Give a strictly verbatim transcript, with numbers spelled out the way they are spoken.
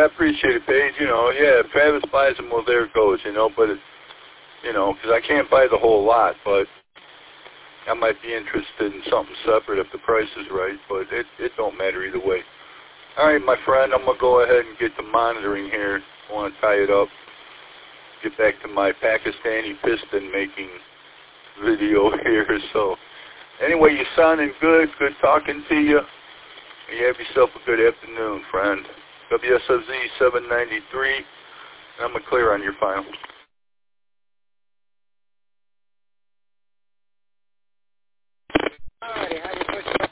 appreciate it, Paige. You know, yeah, if Travis buys them, well, there it goes, you know, but, it, you know, because I can't buy the whole lot, but I might be interested in something separate if the price is right, but it, it don't matter either way. All right, my friend, I'm going to go ahead and get to monitoring here. I want to tie it up, get back to my Pakistani piston making video here. So anyway, you're sounding good. Good talking to you. You have yourself a good afternoon, friend. W S F Z seven ninety-three, and I'm going to clear on your file. Alrighty, how do you push